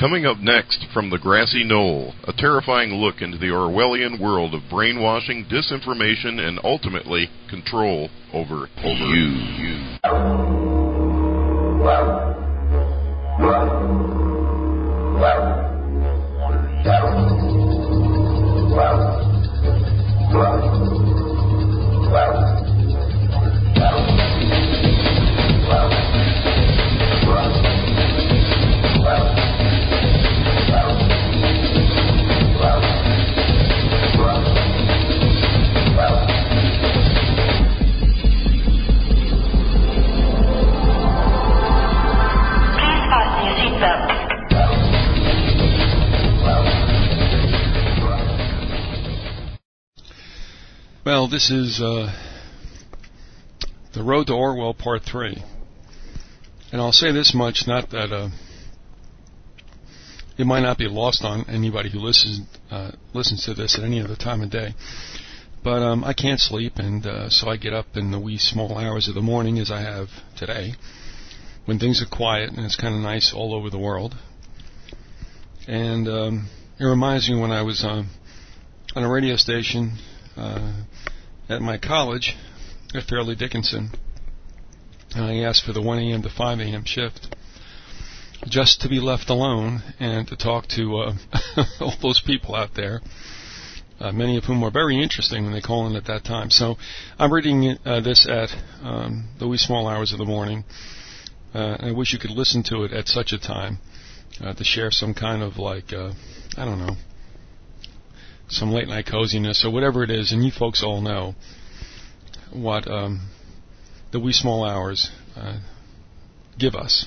Coming up next from the grassy knoll, a terrifying look into the Orwellian world of brainwashing, disinformation, and ultimately control over you. Well, this is The Road to Orwell Part 3. And I'll say this much, not that it might not be lost on anybody who listens to this at any other time of day. But I can't sleep, and so I get up in the wee small hours of the morning, as I have today, when things are quiet and it's kind of nice all over the world. And it reminds me when I was on a radio station at my college at Fairleigh Dickinson, and I asked for the 1 a.m. to 5 a.m. shift just to be left alone and to talk to all those people out there, many of whom were very interesting when they call in at that time. So I'm reading this at the wee small hours of the morning. I wish you could listen to it at such a time to share some kind of I don't know, some late night coziness or whatever it is, and you folks all know what the wee small hours give us.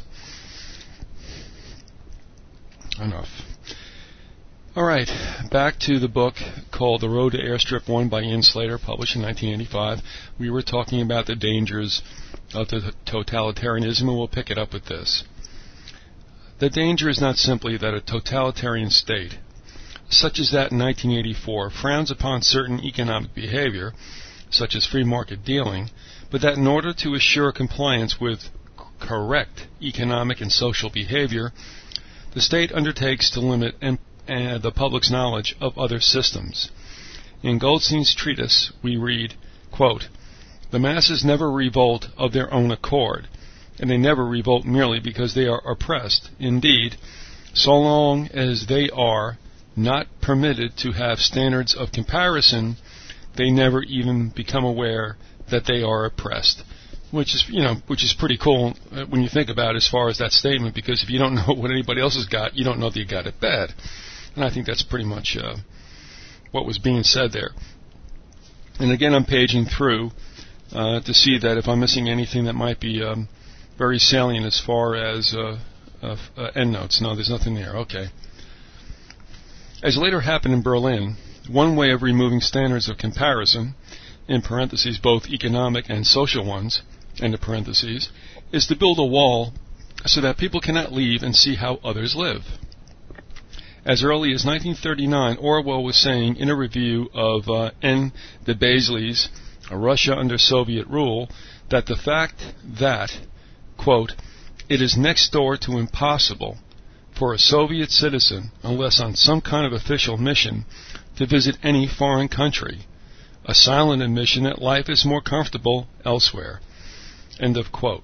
Enough. All right, back to the book called The Road to Airstrip 1 by Ian Slater, published in 1985. We were talking about the dangers of the totalitarianism, and we'll pick it up with this. The danger is not simply that a totalitarian state, such as that in 1984, frowns upon certain economic behavior, such as free market dealing, but that in order to assure compliance with correct economic and social behavior, the state undertakes to limit the public's knowledge of other systems. In Goldstein's treatise, we read, quote, "The masses never revolt of their own accord, and they never revolt merely because they are oppressed. Indeed, so long as they are not permitted to have standards of comparison, they never even become aware that they are oppressed." Which is pretty cool when you think about it as far as that statement, because if you don't know what anybody else has got, you don't know that you got it bad. And I think that's pretty much what was being said there. And again, I'm paging through to see that if I'm missing anything that might be very salient as far as endnotes. No, there's nothing there. Okay. As later happened in Berlin, one way of removing standards of comparison, in parentheses both economic and social ones, end of parentheses, is to build a wall so that people cannot leave and see how others live. As early as 1939, Orwell was saying in a review of N. de Bazley's Russia Under Soviet Rule that the fact that, quote, "it is next door to impossible for a Soviet citizen, unless on some kind of official mission, to visit any foreign country, a silent admission that life is more comfortable elsewhere." End of quote.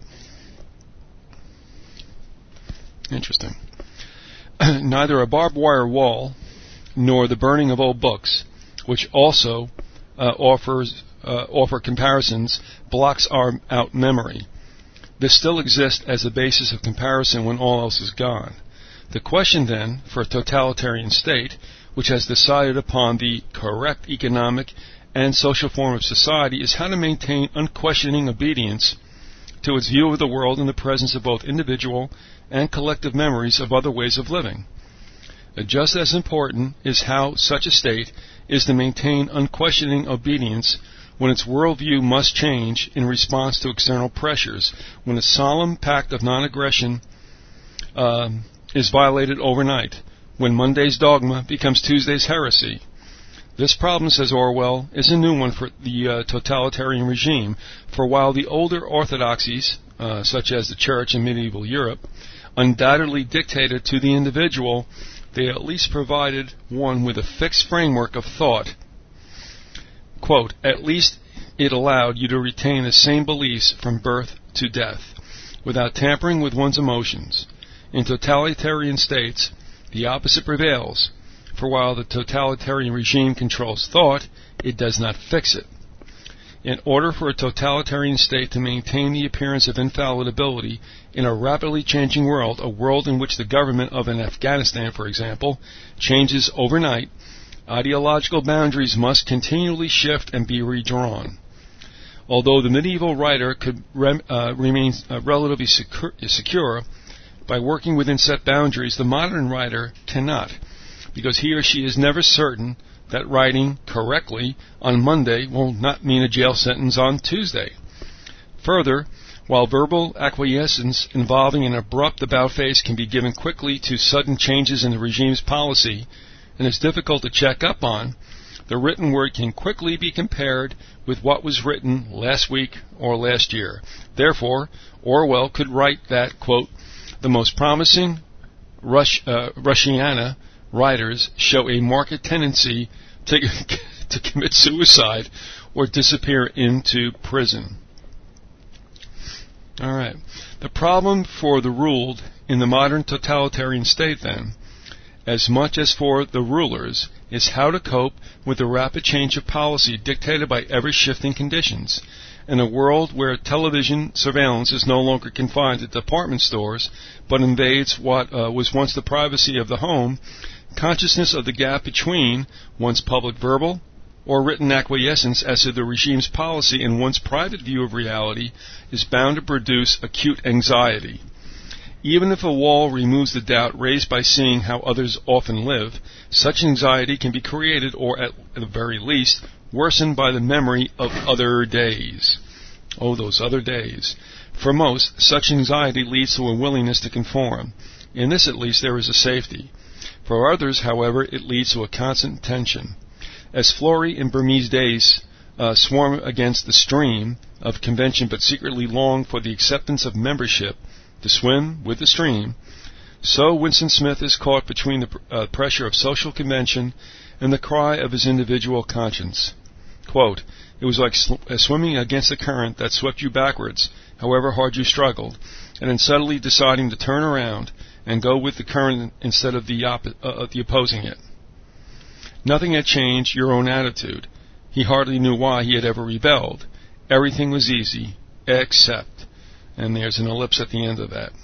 Interesting. Neither a barbed wire wall nor the burning of old books, which also offer comparisons, blocks out memory. This still exists as a basis of comparison when all else is gone. The question then, for a totalitarian state, which has decided upon the correct economic and social form of society, is how to maintain unquestioning obedience to its view of the world in the presence of both individual and collective memories of other ways of living. Just as important is how such a state is to maintain unquestioning obedience when its worldview must change in response to external pressures, when a solemn pact of non-aggression is violated overnight, when Monday's dogma becomes Tuesday's heresy. This problem, says Orwell, is a new one for the totalitarian regime, for while the older orthodoxies, such as the church in medieval Europe, undoubtedly dictated to the individual, they at least provided one with a fixed framework of thought. Quote, at least it allowed you to retain the same beliefs from birth to death, without tampering with one's emotions. In totalitarian states, the opposite prevails, for while the totalitarian regime controls thought, it does not fix it. In order for a totalitarian state to maintain the appearance of infallibility in a rapidly changing world, a world in which the government of an Afghanistan, for example, changes overnight, ideological boundaries must continually shift and be redrawn. Although the medieval writer could remain relatively secure by working within set boundaries, the modern writer cannot, because he or she is never certain that writing correctly on Monday will not mean a jail sentence on Tuesday. Further, while verbal acquiescence involving an abrupt about-face can be given quickly to sudden changes in the regime's policy and is difficult to check up on, the written word can quickly be compared with what was written last week or last year. Therefore, Orwell could write that, quote, the most promising Russiana writers show a marked tendency to commit suicide or disappear into prison. All right. The problem for the ruled in the modern totalitarian state, then, as much as for the rulers, is how to cope with the rapid change of policy dictated by ever-shifting conditions. In a world where television surveillance is no longer confined to department stores, but invades what was once the privacy of the home, consciousness of the gap between one's public verbal or written acquiescence as to the regime's policy and one's private view of reality is bound to produce acute anxiety. Even if a wall removes the doubt raised by seeing how others often live, such anxiety can be created or, at the very least, worsened by the memory of other days. Oh, those other days. For most, such anxiety leads to a willingness to conform. In this, at least, there is a safety. For others, however, it leads to a constant tension. As Florey in Burmese days swarm against the stream of convention but secretly long for the acceptance of membership, to swim with the stream, so Winston Smith is caught between the pressure of social convention and the cry of his individual conscience. Quote, it was like swimming against the current that swept you backwards, however hard you struggled, and then suddenly deciding to turn around and go with the current instead of the opposing it. Nothing had changed your own attitude. He hardly knew why he had ever rebelled. Everything was easy, except, and there's an ellipse at the end of that.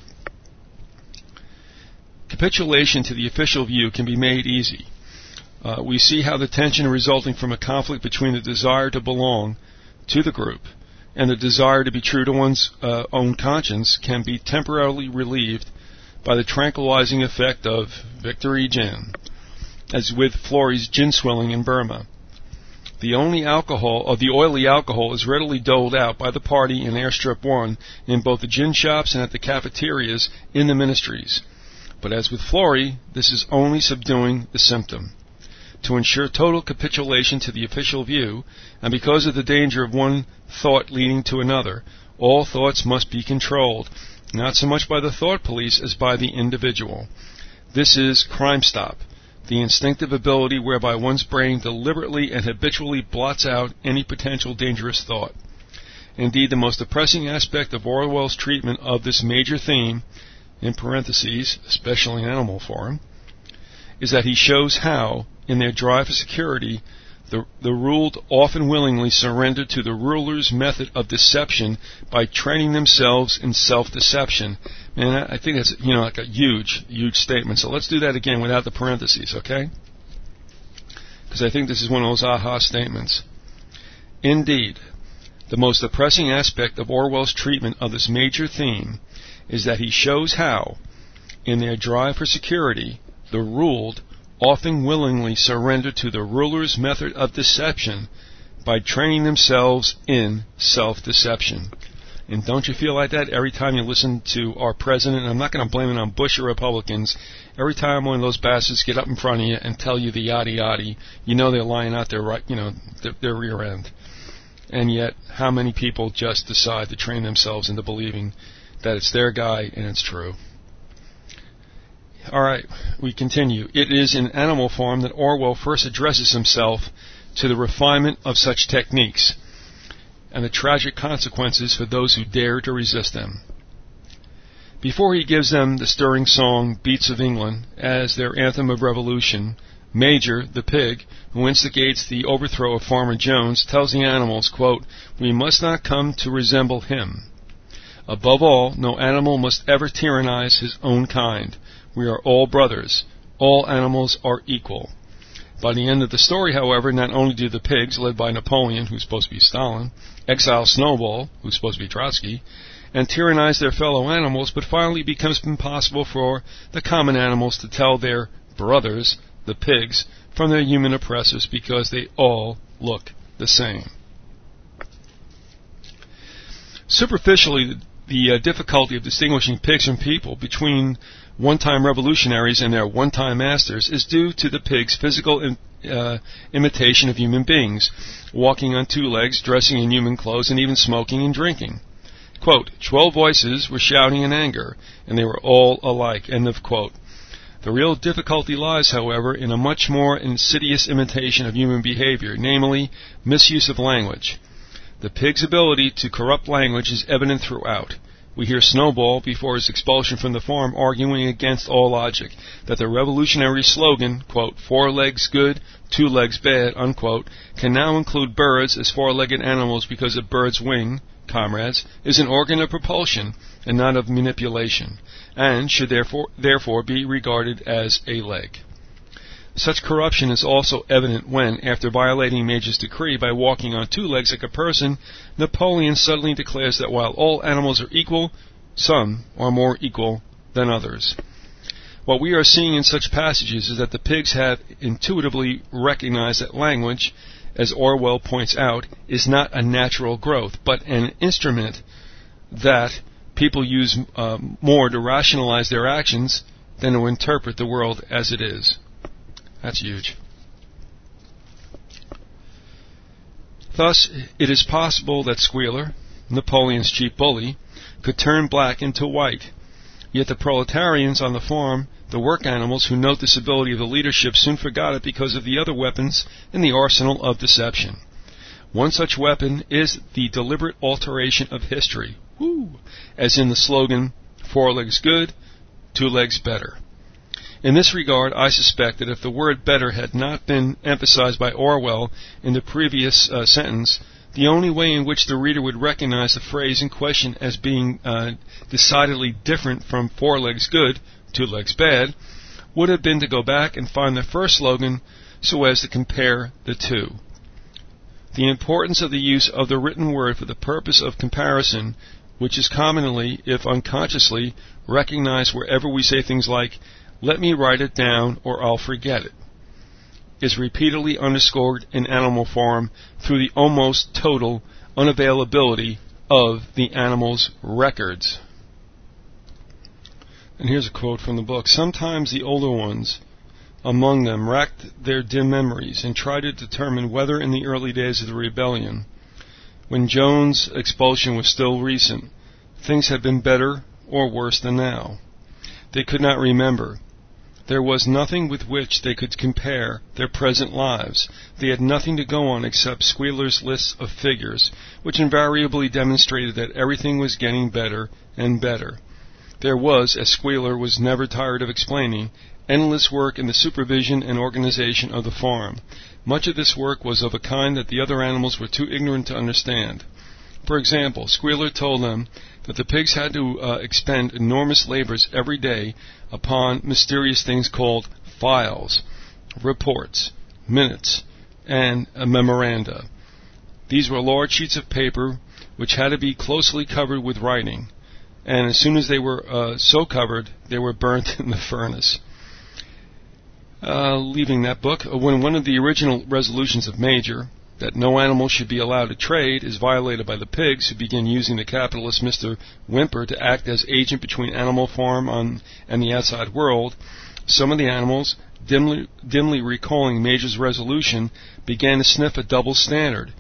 Capitulation to the official view can be made easy. We see how the tension resulting from a conflict between the desire to belong to the group and the desire to be true to one's own conscience can be temporarily relieved by the tranquilizing effect of Victory Gin, as with Florey's gin swilling in Burma. The oily alcohol is readily doled out by the party in Airstrip 1 in both the gin shops and at the cafeterias in the ministries. But as with Florey, this is only subduing the symptom. To ensure total capitulation to the official view, and because of the danger of one thought leading to another, all thoughts must be controlled, not so much by the thought police as by the individual. This is Crime Stop, the instinctive ability whereby one's brain deliberately and habitually blots out any potential dangerous thought. Indeed, the most depressing aspect of Orwell's treatment of this major theme, in parentheses, especially in animal form, is that he shows how, in their drive for security, the ruled often willingly surrender to the ruler's method of deception by training themselves in self-deception. Man, I think that's like a huge, huge statement. So let's do that again without the parentheses, okay? Because I think this is one of those aha statements. Indeed, the most depressing aspect of Orwell's treatment of this major theme is that he shows how, in their drive for security, the ruled often willingly surrender to the ruler's method of deception by training themselves in self-deception. And don't you feel like that every time you listen to our president? And I'm not going to blame it on Bush or Republicans. Every time one of those bastards get up in front of you and tell you the yada yada, you know they're lying out their right, their rear end. And yet, how many people just decide to train themselves into believing that it's their guy and it's true? Alright, we continue. It is in animal form that Orwell first addresses himself to the refinement of such techniques and the tragic consequences for those who dare to resist them. Before he gives them the stirring song Beats of England as their anthem of revolution, Major, the pig, who instigates the overthrow of Farmer Jones, tells the animals, quote, "We must not come to resemble him. Above all, no animal must ever tyrannize his own kind. We are all brothers. All animals are equal." By the end of the story, however, not only do the pigs, led by Napoleon, who's supposed to be Stalin, exile Snowball, who's supposed to be Trotsky, and tyrannize their fellow animals, but finally it becomes impossible for the common animals to tell their brothers, the pigs, from their human oppressors because they all look the same. Superficially, the difficulty of distinguishing pigs from people between one-time revolutionaries and their one-time masters is due to the pig's physical imitation of human beings, walking on two legs, dressing in human clothes, and even smoking and drinking. Quote, 12 voices were shouting in anger, and they were all alike, end of quote. The real difficulty lies, however, in a much more insidious imitation of human behavior, namely, misuse of language. The pig's ability to corrupt language is evident throughout. We hear Snowball, before his expulsion from the farm, arguing against all logic, that the revolutionary slogan, quote, 4 legs good, 2 legs bad, unquote, can now include birds as 4-legged animals because a bird's wing, comrades, is an organ of propulsion and not of manipulation, and should therefore be regarded as a leg. Such corruption is also evident when, after violating Major's decree by walking on 2 legs like a person, Napoleon suddenly declares that while all animals are equal, some are more equal than others. What we are seeing in such passages is that the pigs have intuitively recognized that language, as Orwell points out, is not a natural growth, but an instrument that people use more to rationalize their actions than to interpret the world as it is. That's huge. Thus, it is possible that Squealer, Napoleon's chief bully, could turn black into white. Yet the proletarians on the farm, the work animals who note this ability of the leadership, soon forgot it because of the other weapons in the arsenal of deception. One such weapon is the deliberate alteration of history, as in the slogan, 4 legs good, 2 legs better. In this regard, I suspect that if the word better had not been emphasized by Orwell in the previous sentence, the only way in which the reader would recognize the phrase in question as being decidedly different from 4 legs good, 2 legs bad, would have been to go back and find the first slogan so as to compare the two. The importance of the use of the written word for the purpose of comparison, which is commonly, if unconsciously, recognized wherever we say things like, "Let me write it down or I'll forget it," is repeatedly underscored in animal form through the almost total unavailability of the animal's records. And here's a quote from the book. "Sometimes the older ones among them racked their dim memories and tried to determine whether in the early days of the rebellion, when Jones' expulsion was still recent, things had been better or worse than now. They could not remember. There was nothing with which they could compare their present lives. They had nothing to go on except Squealer's lists of figures, which invariably demonstrated that everything was getting better and better. There was, as Squealer was never tired of explaining, endless work in the supervision and organization of the farm. Much of this work was of a kind that the other animals were too ignorant to understand. For example, Squealer told them that the pigs had to expend enormous labors every day upon mysterious things called files, reports, minutes, and memoranda. These were large sheets of paper which had to be closely covered with writing, and as soon as they were so covered, they were burnt in the furnace." Leaving that book, when one of the original resolutions of Major, that no animal should be allowed to trade, is violated by the pigs, who begin using the capitalist Mr. Whymper to act as agent between Animal Farm and the outside world, some of the animals, dimly recalling Major's resolution, began to sniff a double standard.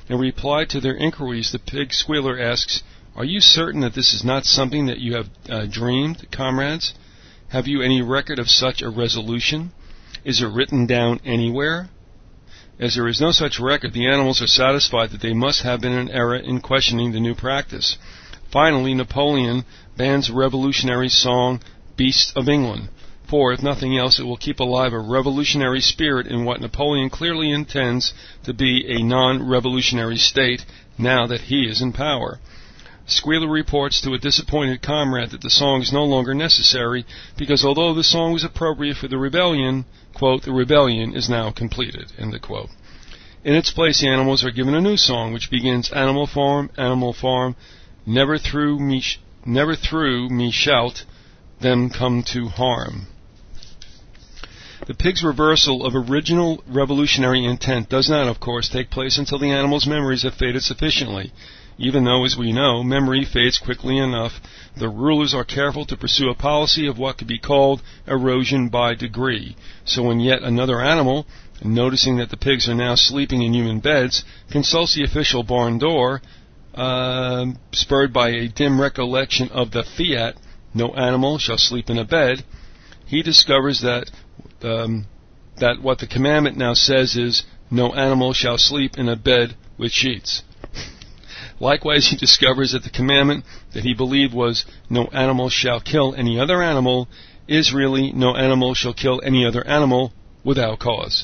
In reply to their inquiries, the pig squealer asks, "Are you certain that this is not something that you have dreamed, comrades? Have you any record of such a resolution? Is it written down anywhere?" As there is no such record, the animals are satisfied that they must have been in error in questioning the new practice. Finally, Napoleon bans the revolutionary song, "Beasts of England," for, if nothing else, it will keep alive a revolutionary spirit in what Napoleon clearly intends to be a non-revolutionary state now that he is in power. Squealer reports to a disappointed comrade that the song is no longer necessary because although the song was appropriate for the rebellion, quote, "the rebellion is now completed," end of quote. In its place, the animals are given a new song, which begins, Animal Farm, never through me shalt them come to harm." The pig's reversal of original revolutionary intent does not, of course, take place until the animals' memories have faded sufficiently. Even though, as we know, memory fades quickly enough, the rulers are careful to pursue a policy of what could be called erosion by degree. So when yet another animal, noticing that the pigs are now sleeping in human beds, consults the official barn door, spurred by a dim recollection of the fiat, "No animal shall sleep in a bed," he discovers that what the commandment now says is, "No animal shall sleep in a bed with sheets." Likewise, he discovers that the commandment that he believed was, "No animal shall kill any other animal," is really, "No animal shall kill any other animal without cause."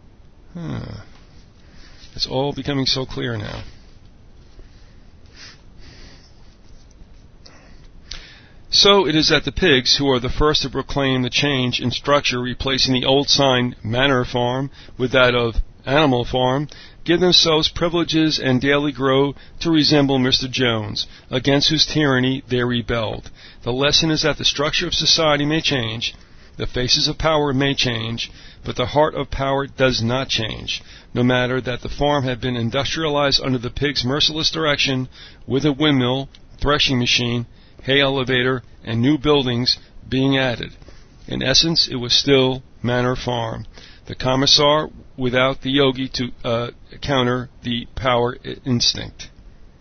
It's all becoming so clear now. So it is that the pigs, who are the first to proclaim the change in structure, replacing the old sign Manor Farm with that of Animal Farm, give themselves privileges and daily grow to resemble Mr. Jones, against whose tyranny they rebelled. The lesson is that the structure of society may change, the faces of power may change, but the heart of power does not change, no matter that the farm had been industrialized under the pig's merciless direction, with a windmill, threshing machine, hay elevator, and new buildings being added. In essence, it was still Manor Farm. The commissar without the yogi to counter the power instinct.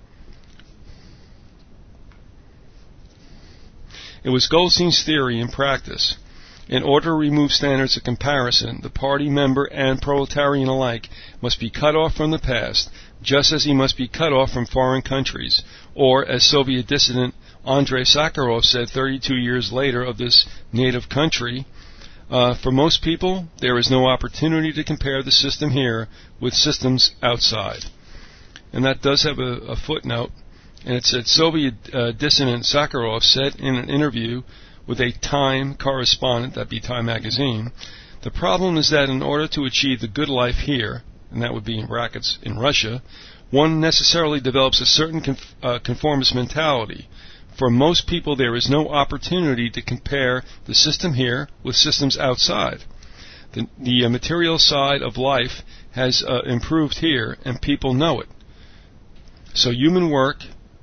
It was Goldstein's theory in practice. In order to remove standards of comparison, the party member and proletarian alike must be cut off from the past, just as he must be cut off from foreign countries, or, as Soviet dissident Andrei Sakharov said 32 years later of this native country, for most people, there is no opportunity to compare the system here with systems outside. And that does have a footnote, and it said Soviet dissident Sakharov said in an interview with a Time correspondent, that'd be Time magazine, the problem is that in order to achieve the good life here, and that would be in brackets in Russia, one necessarily develops a certain conformist mentality. For most people, there is no opportunity to compare the system here with systems outside. The material side of life has improved here, and people know it. So human work,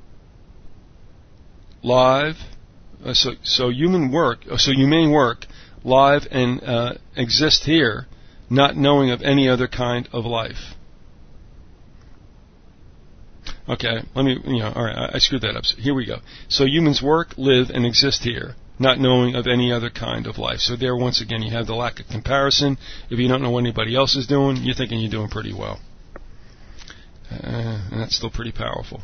live. So humane work live and exist here, not knowing of any other kind of life. Okay, all right, I screwed that up. So here we go. So humans work, live, and exist here, not knowing of any other kind of life. So there, once again, you have the lack of comparison. If you don't know what anybody else is doing, you're thinking you're doing pretty well. And that's still pretty powerful.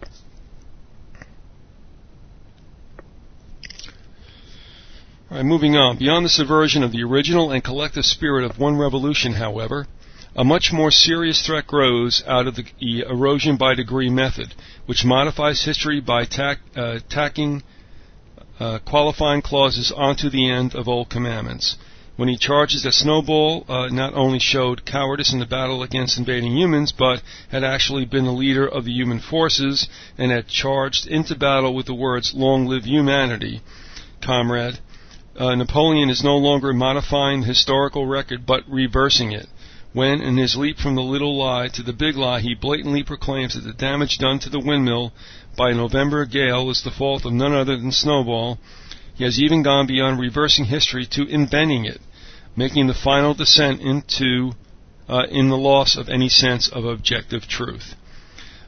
All right, moving on. Beyond the subversion of the original and collective spirit of one revolution, however, a much more serious threat grows out of the erosion by degree method, which modifies history by tacking qualifying clauses onto the end of old commandments. When he charges that Snowball not only showed cowardice in the battle against invading humans, but had actually been the leader of the human forces and had charged into battle with the words, "Long live humanity, comrade," Napoleon is no longer modifying the historical record, but reversing it. When, in his leap from the little lie to the big lie, he blatantly proclaims that the damage done to the windmill by a November gale is the fault of none other than Snowball, he has even gone beyond reversing history to inventing it, making the final descent into in the loss of any sense of objective truth.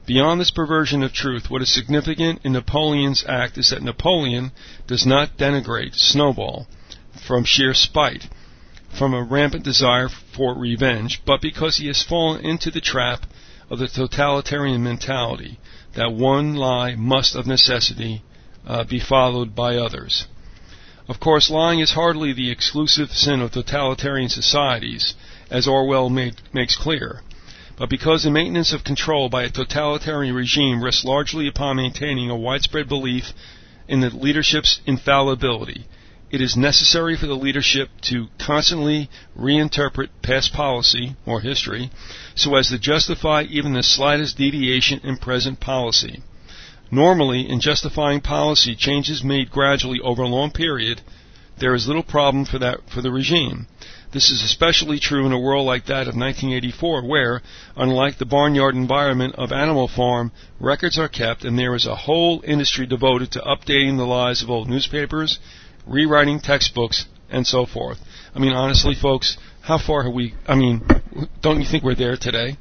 Beyond this perversion of truth, what is significant in Napoleon's act is that Napoleon does not denigrate Snowball from sheer spite, from a rampant desire for revenge, but because he has fallen into the trap of the totalitarian mentality that one lie must of necessity be followed by others. Of course, lying is hardly the exclusive sin of totalitarian societies, as Orwell makes clear. But because the maintenance of control by a totalitarian regime rests largely upon maintaining a widespread belief in the leadership's infallibility, it is necessary for the leadership to constantly reinterpret past policy, or history, so as to justify even the slightest deviation in present policy. Normally, in justifying policy changes made gradually over a long period, there is little problem for the regime. This is especially true in a world like that of 1984, where, unlike the barnyard environment of Animal Farm, records are kept and there is a whole industry devoted to updating the lies of old newspapers, rewriting textbooks, and so forth. I mean, honestly, folks, how far have we... don't you think we're there today?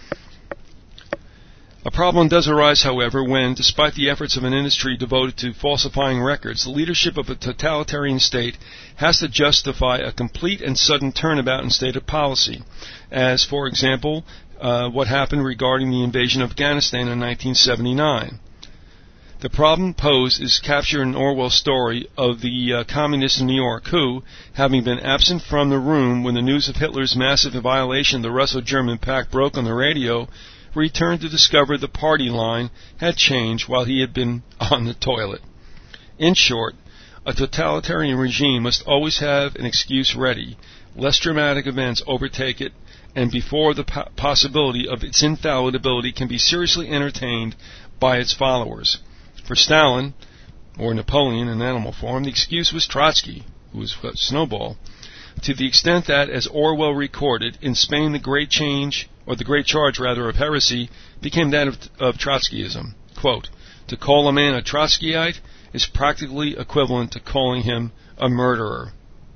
A problem does arise, however, when, despite the efforts of an industry devoted to falsifying records, the leadership of a totalitarian state has to justify a complete and sudden turnabout in stated policy, as, for example, what happened regarding the invasion of Afghanistan in 1979. The problem posed is captured in Orwell's story of the communists in New York who, having been absent from the room when the news of Hitler's massive violation of the Russo-German Pact broke on the radio, returned to discover the party line had changed while he had been on the toilet. In short, a totalitarian regime must always have an excuse ready, lest dramatic events overtake it, and before the possibility of its infallibility can be seriously entertained by its followers. For Stalin, or Napoleon in animal form, the excuse was Trotsky, who was Snowball, to the extent that, as Orwell recorded, in Spain the great charge of heresy became that of Trotskyism. Quote, to call a man a Trotskyite is practically equivalent to calling him a murderer.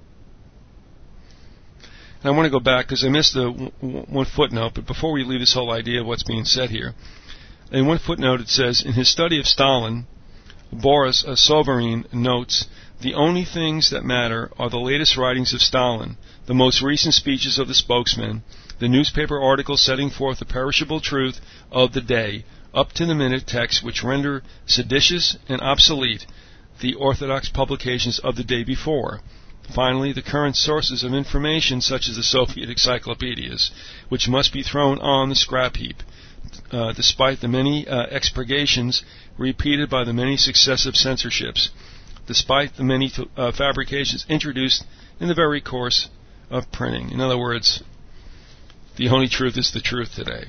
And I want to go back because I missed one footnote, but before we leave this whole idea of what's being said here, in one footnote it says, in his study of Stalin, Boris Sovereign notes, the only things that matter are the latest writings of Stalin, the most recent speeches of the spokesman, the newspaper articles setting forth the perishable truth of the day, up-to-the-minute texts which render seditious and obsolete the orthodox publications of the day before. Finally, the current sources of information such as the Soviet encyclopedias, which must be thrown on the scrap heap, despite the many expurgations repeated by the many successive censorships, despite the many fabrications introduced in the very course of printing. In other words, the only truth is the truth today.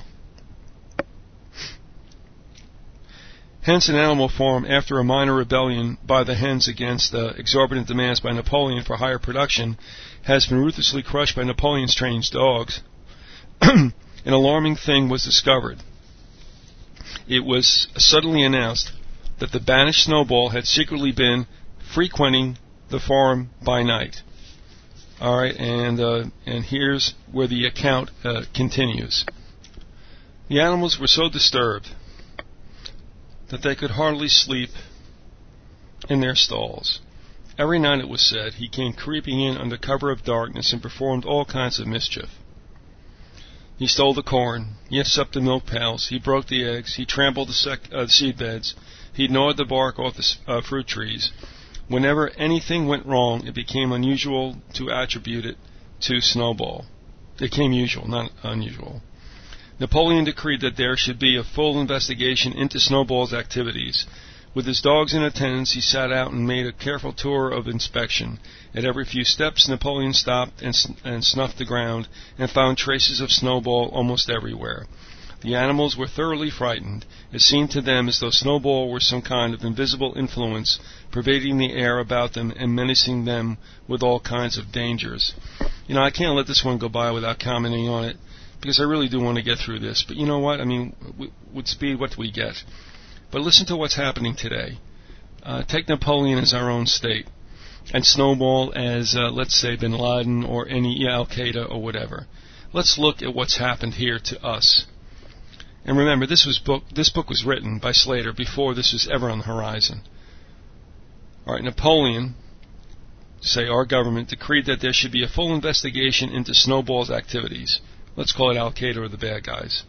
Hence, in animal form, after a minor rebellion by the hens against exorbitant demands by Napoleon for higher production, has been ruthlessly crushed by Napoleon's trained dogs, an alarming thing was discovered. It was suddenly announced that the banished Snowball had secretly been frequenting the farm by night. All right, and here's where the account continues. The animals were so disturbed that they could hardly sleep in their stalls. Every night, it was said, he came creeping in under cover of darkness and performed all kinds of mischief. He stole the corn, he usurped the milk pails, he broke the eggs, he trampled the seed beds, he gnawed the bark off the fruit trees. Whenever anything went wrong, it became unusual to attribute it to Snowball. It became usual, not unusual. Napoleon decreed that there should be a full investigation into Snowball's activities. With his dogs in attendance, he sat out and made a careful tour of inspection. At every few steps, Napoleon stopped and snuffed the ground and found traces of Snowball almost everywhere. The animals were thoroughly frightened. It seemed to them as though Snowball were some kind of invisible influence pervading the air about them and menacing them with all kinds of dangers. You know, I can't let this one go by without commenting on it, because I really do want to get through this. But you know what? I mean, with speed, what do we get? But listen to what's happening today. Take Napoleon as our own state, and Snowball as, let's say, Bin Laden or any Al-Qaeda or whatever. Let's look at what's happened here to us. And remember, this book was written by Slater before this was ever on the horizon. All right, Napoleon, say our government, decreed that there should be a full investigation into Snowball's activities. Let's call it Al-Qaeda or the bad guys.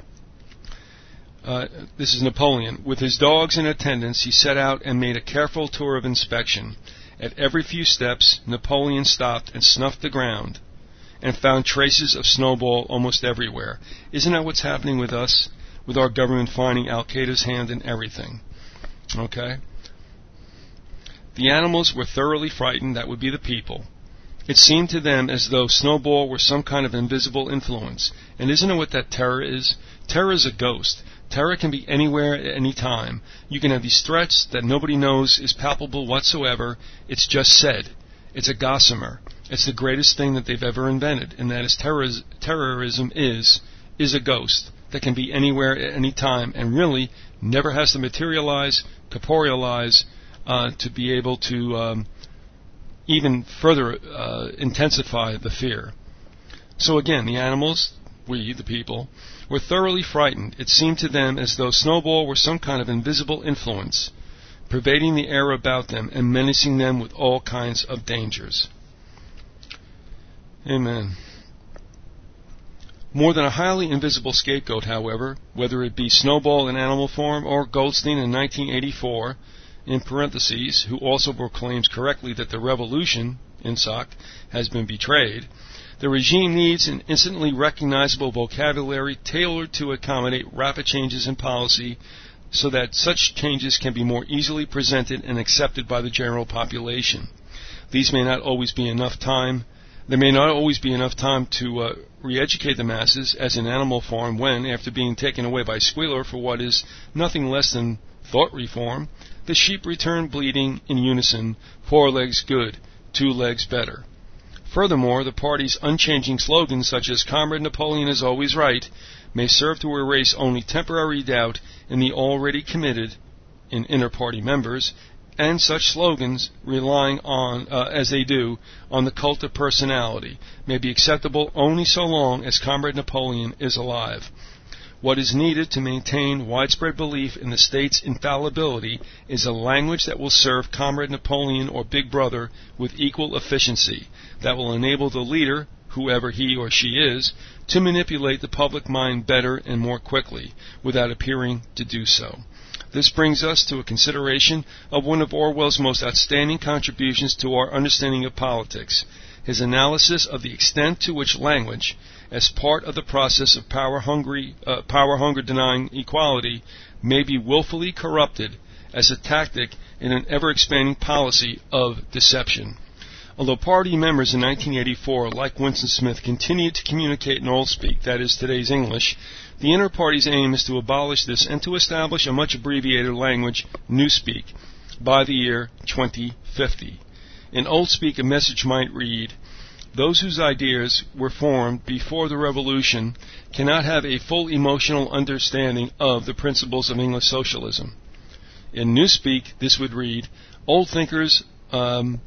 This is Napoleon. With his dogs in attendance, he set out and made a careful tour of inspection. At every few steps, Napoleon stopped and snuffed the ground and found traces of Snowball almost everywhere. Isn't that what's happening with us, with our government finding Al-Qaeda's hand in everything? Okay? The animals were thoroughly frightened, that would be the people. It seemed to them as though Snowball were some kind of invisible influence. And isn't it what that terror is? Terror is a ghost. Terror can be anywhere at any time. You can have these threats that nobody knows is palpable whatsoever. It's just said. It's a gossamer. It's the greatest thing that they've ever invented, and that is terrorism is a ghost that can be anywhere at any time and really never has to materialize, corporealize, to be able to even further intensify the fear. So again, the animals, we, the people, were thoroughly frightened. It seemed to them as though Snowball were some kind of invisible influence, pervading the air about them and menacing them with all kinds of dangers. Amen. More than a highly invisible scapegoat, however, whether it be Snowball in animal form or Goldstein in 1984, in parentheses, who also proclaims correctly that the revolution, INSOC, has been betrayed, the regime needs an instantly recognizable vocabulary tailored to accommodate rapid changes in policy so that such changes can be more easily presented and accepted by the general population. There may not always be enough time to re-educate the masses, as in animal form, when, after being taken away by Squealer for what is nothing less than thought reform, the sheep return bleating in unison, 4 legs good, 2 legs better. Furthermore, the party's unchanging slogans such as Comrade Napoleon is always right may serve to erase only temporary doubt in the already committed, in inter-party members, and such slogans, relying on, as they do, on the cult of personality, may be acceptable only so long as Comrade Napoleon is alive. What is needed to maintain widespread belief in the state's infallibility is a language that will serve Comrade Napoleon or Big Brother with equal efficiency, that will enable the leader, whoever he or she is, to manipulate the public mind better and more quickly, without appearing to do so. This brings us to a consideration of one of Orwell's most outstanding contributions to our understanding of politics, his analysis of the extent to which language, as part of the process of power hunger denying equality, may be willfully corrupted as a tactic in an ever-expanding policy of deception. Although party members in 1984, like Winston Smith, continued to communicate in old speak, that is, today's English, the inter-party's aim is to abolish this and to establish a much abbreviated language, Newspeak, by the year 2050. In old speak, a message might read, "Those whose ideas were formed before the revolution cannot have a full emotional understanding of the principles of English socialism." In Newspeak, this would read, "Old thinkers on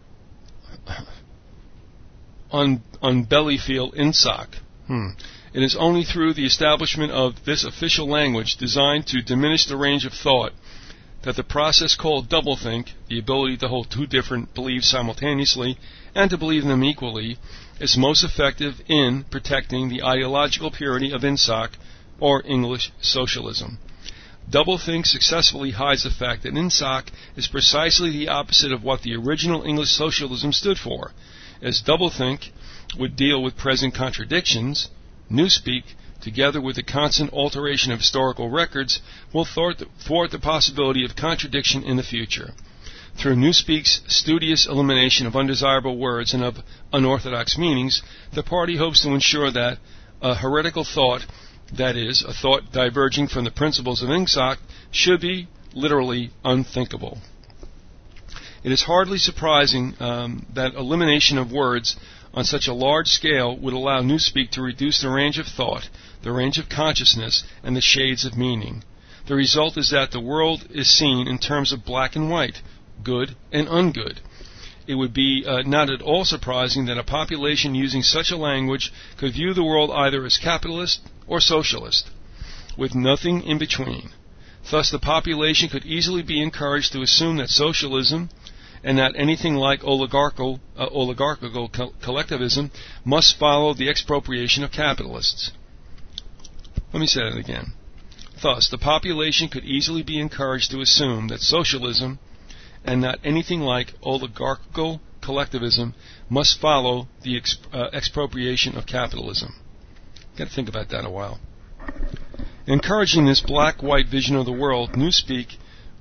Bellyfield INSOC. It is only through the establishment of this official language designed to diminish the range of thought that the process called doublethink, the ability to hold two different beliefs simultaneously and to believe them equally, is most effective in protecting the ideological purity of INSOC, or English socialism. Doublethink successfully hides the fact that INSOC is precisely the opposite of what the original English socialism stood for. As doublethink would deal with present contradictions, Newspeak, together with the constant alteration of historical records, will thwart the possibility of contradiction in the future. Through Newspeak's studious elimination of undesirable words and of unorthodox meanings, the party hopes to ensure that a heretical thought, that is, a thought diverging from the principles of INSOC, should be literally unthinkable. It is hardly surprising that elimination of words on such a large scale would allow Newspeak to reduce the range of thought, the range of consciousness, and the shades of meaning. The result is that the world is seen in terms of black and white, good and ungood. It would be not at all surprising that a population using such a language could view the world either as capitalist or socialist. with nothing in between. Thus, the population could easily be encouraged to assume that socialism and not anything like oligarchical collectivism must follow the expropriation of capitalists. Let me say that again. Thus, the population could easily be encouraged to assume that socialism and not anything like oligarchical collectivism must follow the expropriation of capitalism. Got to think about that a while. Encouraging this black-white vision of the world, Newspeak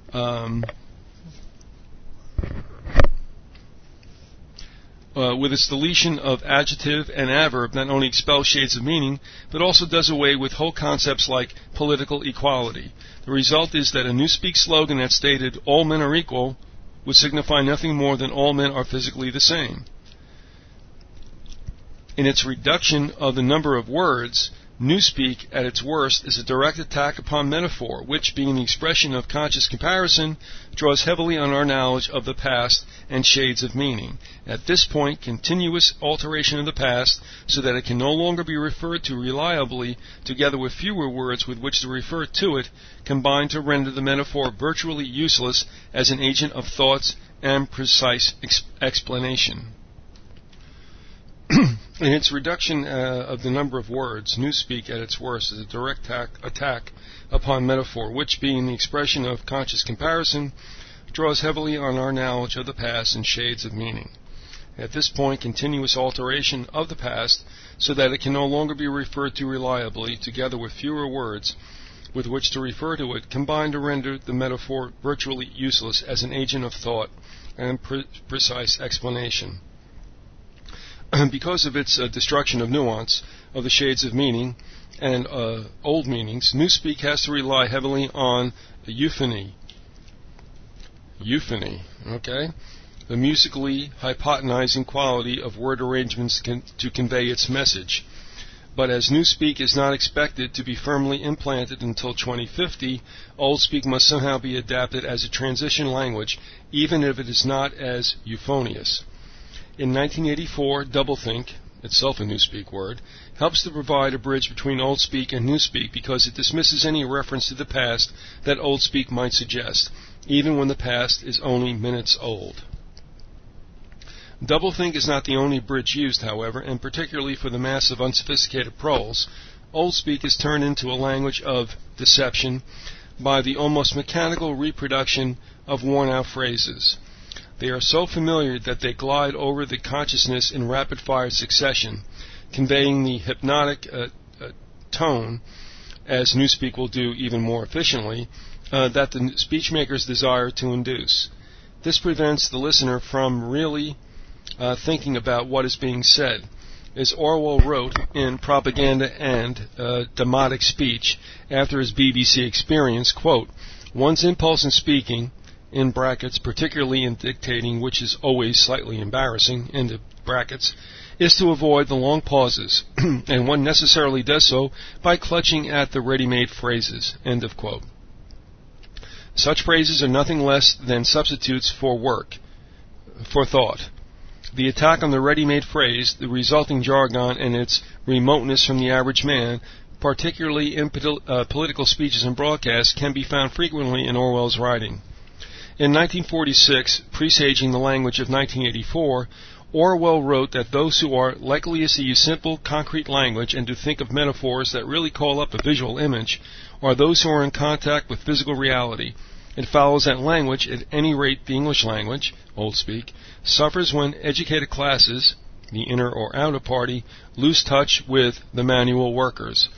with its deletion of adjective and adverb not only expels shades of meaning, but also does away with whole concepts like political equality. The result is that a Newspeak slogan that stated, "All men are equal," would signify nothing more than all men are physically the same. In its reduction of the number of words, Newspeak, at its worst, is a direct attack upon metaphor, which, being the expression of conscious comparison, draws heavily on our knowledge of the past and shades of meaning. At this point, continuous alteration of the past, so that it can no longer be referred to reliably, together with fewer words with which to refer to it, combine to render the metaphor virtually useless as an agent of thoughts and precise explanation. In its reduction of the number of words, Newspeak at its worst is a direct attack upon metaphor, which, being the expression of conscious comparison, draws heavily on our knowledge of the past and shades of meaning. At this point, continuous alteration of the past, so that it can no longer be referred to reliably, together with fewer words with which to refer to it, combine to render the metaphor virtually useless as an agent of thought and precise explanation. Because of its destruction of nuance, of the shades of meaning, and old meanings, Newspeak has to rely heavily on euphony. Euphony, okay? The musically hypnotizing quality of word arrangements to convey its message. But as Newspeak is not expected to be firmly implanted until 2050, Oldspeak must somehow be adapted as a transition language, even if it is not as euphonious. In 1984, Doublethink, itself a Newspeak word, helps to provide a bridge between Oldspeak and Newspeak because it dismisses any reference to the past that Oldspeak might suggest, even when the past is only minutes old. Doublethink is not the only bridge used, however, and particularly for the mass of unsophisticated proles, Oldspeak is turned into a language of deception by the almost mechanical reproduction of worn-out phrases. They are so familiar that they glide over the consciousness in rapid-fire succession, conveying the hypnotic tone, as Newspeak will do even more efficiently, that the speechmakers desire to induce. This prevents the listener from really thinking about what is being said. As Orwell wrote in Propaganda and Demotic Speech after his BBC experience, quote, "One's impulse in speaking, in brackets, particularly in dictating, which is always slightly embarrassing, into brackets, is to avoid the long pauses, and one necessarily does so by clutching at the ready-made phrases," end of quote. Such phrases are nothing less than substitutes for thought. The attack on the ready-made phrase, the resulting jargon, and its remoteness from the average man, particularly in political speeches and broadcasts, can be found frequently in Orwell's writing. In 1946, presaging the language of 1984, Orwell wrote that those who are likeliest to use simple, concrete language and to think of metaphors that really call up a visual image are those who are in contact with physical reality. It follows that language, at any rate the English language, Oldspeak, suffers when educated classes, the inner or outer party, lose touch with the manual workers.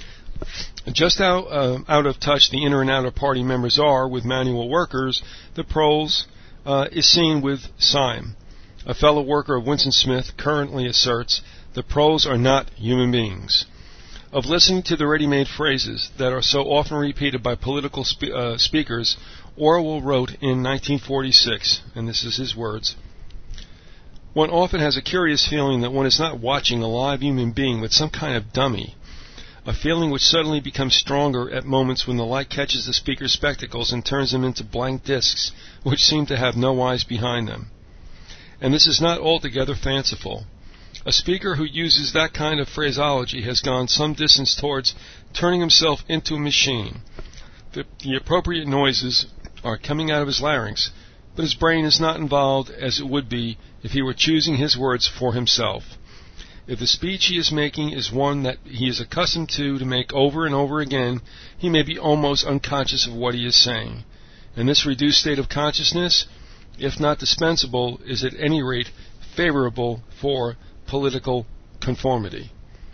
Just how out of touch the inner and outer party members are with manual workers, the proles is seen with Syme. A fellow worker of Winston Smith currently asserts, "The proles are not human beings." Of listening to the ready-made phrases that are so often repeated by political speakers, Orwell wrote in 1946, and this is his words, "One often has a curious feeling that one is not watching a live human being but some kind of dummy, a feeling which suddenly becomes stronger at moments when the light catches the speaker's spectacles and turns them into blank discs which seem to have no eyes behind them. And this is not altogether fanciful. A speaker who uses that kind of phraseology has gone some distance towards turning himself into a machine. The appropriate noises are coming out of his larynx, but his brain is not involved as it would be if he were choosing his words for himself. If the speech he is making is one that he is accustomed to make over and over again, he may be almost unconscious of what he is saying. And this reduced state of consciousness, if not dispensable, is at any rate favorable for political conformity.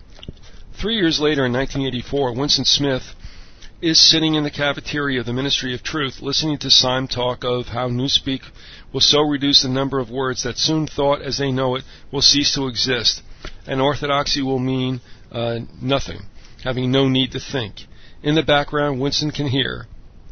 3 years later, in 1984, Winston Smith is sitting in the cafeteria of the Ministry of Truth, listening to Syme talk of how Newspeak will so reduce the number of words that soon thought as they know it will cease to exist, and orthodoxy will mean nothing, having no need to think. In the background, Winston can hear,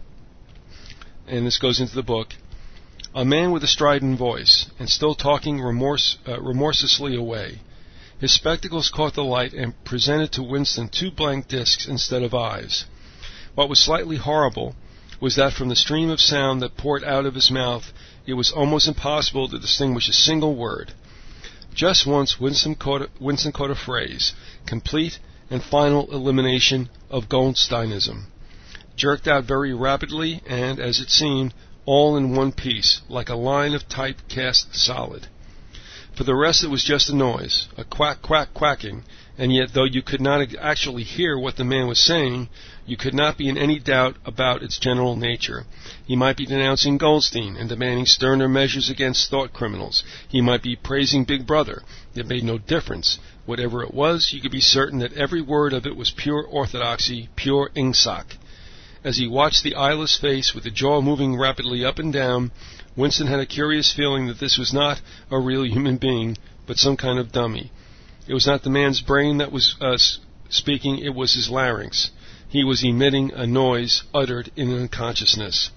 and this goes into the book, a man with a strident voice, and still talking remorselessly away. His spectacles caught the light and presented to Winston 2 blank discs instead of eyes. What was slightly horrible was that from the stream of sound that poured out of his mouth, it was almost impossible to distinguish a single word. Just once Winston caught a phrase, complete and final elimination of Goldsteinism, jerked out very rapidly and, as it seemed, all in one piece, like a line of type cast solid. For the rest it was just a noise, a quack, quack, quacking, and yet though you could not actually hear what the man was saying, you could not be in any doubt about its general nature. He might be denouncing Goldstein and demanding sterner measures against thought criminals. He might be praising Big Brother. It made no difference. Whatever it was, you could be certain that every word of it was pure orthodoxy, pure ingsoc. As he watched the eyeless face with the jaw moving rapidly up and down, Winston had a curious feeling that this was not a real human being, but some kind of dummy. It was not the man's brain that was speaking, it was his larynx. He was emitting a noise uttered in unconsciousness.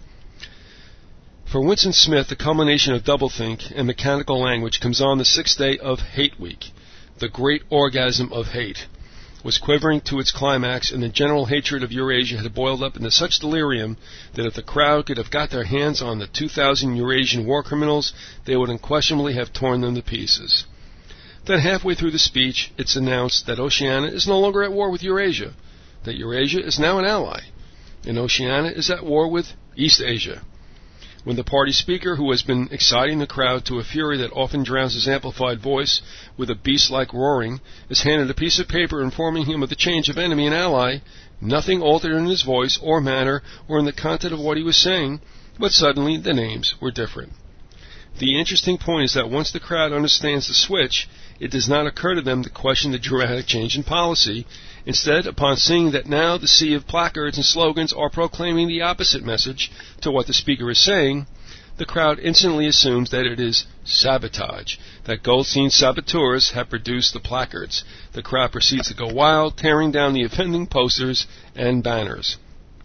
For Winston Smith, the culmination of doublethink and mechanical language comes on the 6th day of Hate Week. The great orgasm of hate was quivering to its climax, and the general hatred of Eurasia had boiled up into such delirium that if the crowd could have got their hands on the 2,000 Eurasian war criminals, they would unquestionably have torn them to pieces. Then halfway through the speech, it's announced that Oceania is no longer at war with Eurasia, that Eurasia is now an ally, and Oceania is at war with East Asia. When the party speaker, who has been exciting the crowd to a fury that often drowns his amplified voice with a beast-like roaring, is handed a piece of paper informing him of the change of enemy and ally, nothing altered in his voice or manner or in the content of what he was saying, but suddenly the names were different. The interesting point is that once the crowd understands the switch, it does not occur to them to question the dramatic change in policy. Instead, upon seeing that now the sea of placards and slogans are proclaiming the opposite message to what the speaker is saying, the crowd instantly assumes that it is sabotage, that Goldstein's saboteurs have produced the placards. The crowd proceeds to go wild, tearing down the offending posters and banners.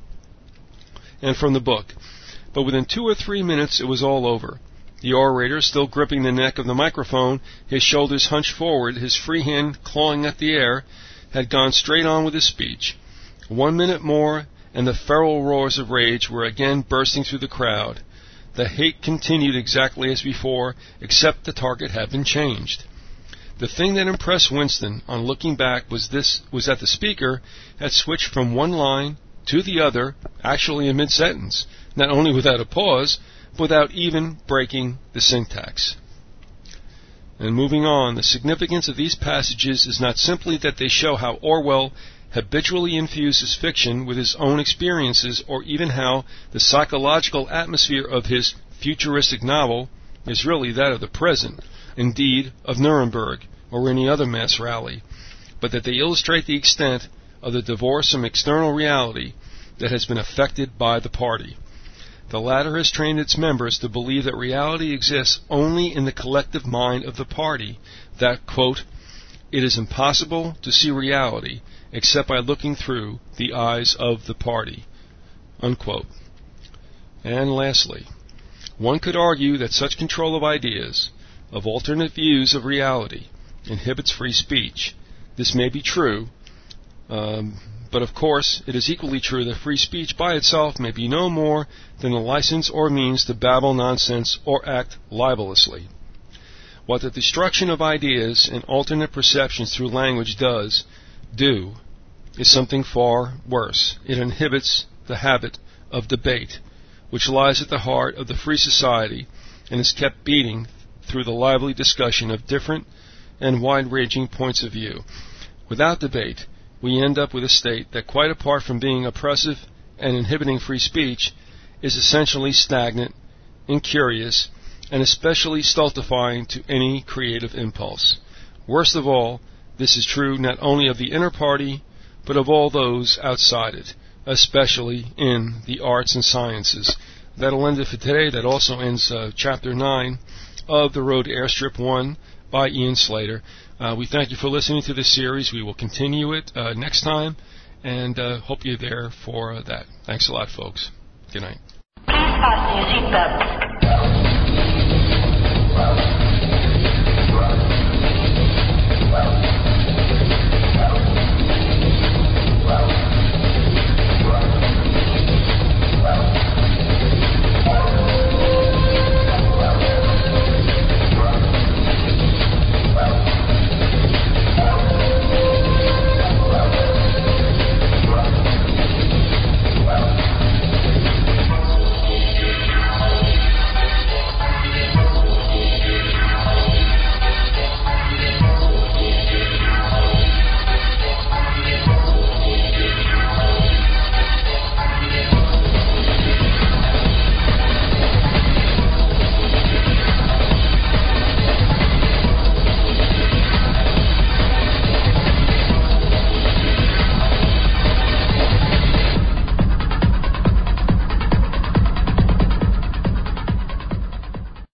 And from the book. But within 2 or 3 minutes it was all over. The orator, still gripping the neck of the microphone, his shoulders hunched forward, his free hand clawing at the air, had gone straight on with his speech. 1 minute more, and the feral roars of rage were again bursting through the crowd. The hate continued exactly as before, except the target had been changed. The thing that impressed Winston, on looking back, was that the speaker had switched from one line to the other, actually in mid-sentence, not only without a pause, but without even breaking the syntax. And moving on, the significance of these passages is not simply that they show how Orwell habitually infused his fiction with his own experiences, or even how the psychological atmosphere of his futuristic novel is really that of the present, indeed of Nuremberg or any other mass rally, but that they illustrate the extent of the divorce from external reality that has been effected by the party. The latter has trained its members to believe that reality exists only in the collective mind of the party, that, quote, it is impossible to see reality except by looking through the eyes of the party, unquote. And lastly, one could argue that such control of ideas, of alternate views of reality, inhibits free speech. This may be true, but of course it is equally true that free speech by itself may be no more than a license or means to babble nonsense or act libelously. What the destruction of ideas and alternate perceptions through language does is something far worse. It inhibits the habit of debate, which lies at the heart of the free society and is kept beating through the lively discussion of different and wide-ranging points of view. Without debate, we end up with a state that, quite apart from being oppressive and inhibiting free speech, is essentially stagnant, incurious, and especially stultifying to any creative impulse. Worst of all, this is true not only of the inner party, but of all those outside it, especially in the arts and sciences. That'll end it for today. That also ends Chapter 9 of The Road to Airstrip 1 by Ian Slater. We thank you for listening to this series. We will continue it next time, and hope you're there for that. Thanks a lot, folks. Good night. Please fasten your seatbelts.